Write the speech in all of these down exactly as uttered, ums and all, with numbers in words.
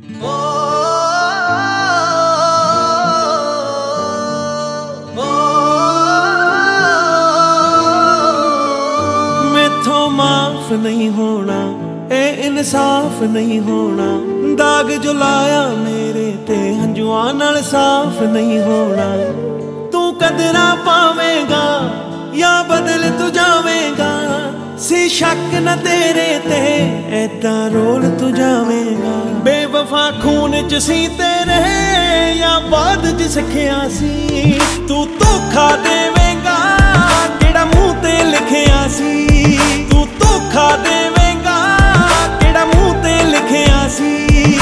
मैथों माफ नहीं होना, ए इंसाफ नहीं होना, दाग जो लाया मेरे ते हंजुआं नाल साफ नहीं होना। तू कदरा पावेगा या बदल तू जावेगा, सी शक न तेरे ते ऐदा रोल तू जावेगा। बेवफा खून च सी तेरे या बाद च सिखिया सी, तू धोखा देवेगा केड़ा मूंह ते लिखिया सी। तू धोखा देवेगा केड़ा मूंह ते लिखिया सी।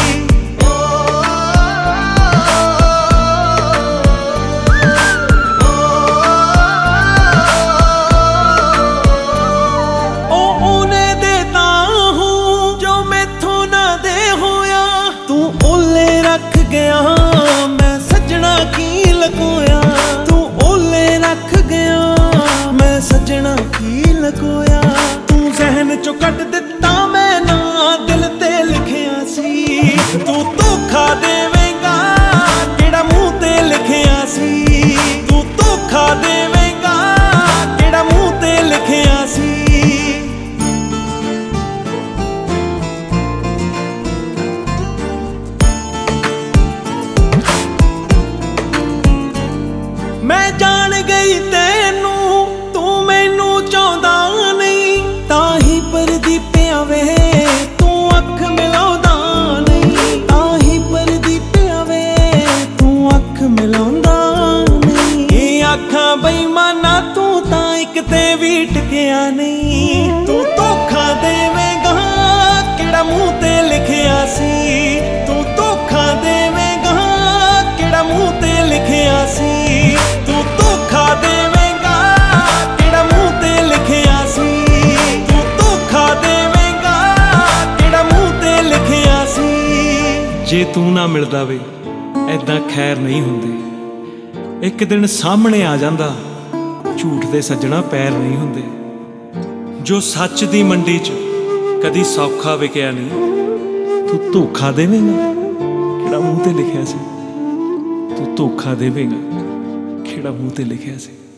मैं सजना की लकोया, तू ओले रख गया मैं सजना की लकोया। तू जहन चो कट दिता मैं ना दिल ते लिखिया सी। तू धोखा देवेगा केड़ा मूंह ते लिखिया सी। तू धोखा देवेगा केड़ा मूंह ते लिखिया सी। मैं जान गई तेनू तू मैनू चाहता नहीं, ताही परदीपिया वे तू अख मिलाउंदा नहीं। ताही परदीपिया वे तू अख मिलाउंदा नहीं। ये आखां बेईमाना तू तां इक ते भी टिकिया नहीं। तू धोखा देवेगा केड़ा मूंह ते लिखिया सी। तू धोखा देवेगा केड़ा मूंह ते लिखिया सी। तू धोखा देवेगा केड़ा मूंह ते लिखिया सी। तू धोखा देवेगा केड़ा मूंह ते लिखिया सी। जे तू ना मिलदा वे ऐदां खैर नहीं हुंदी। एक दिन सामने आ जांदा झूठ दे सज्जणा पैर नहीं हुंदे। जो सच दी मंडी च कदी सौखा विकिया नहीं। तू धोखा देवेगा केड़ा मूंह ते लिखिया सी। तू धोखा देवेगा केड़ा मूंह ते लिखिया सी।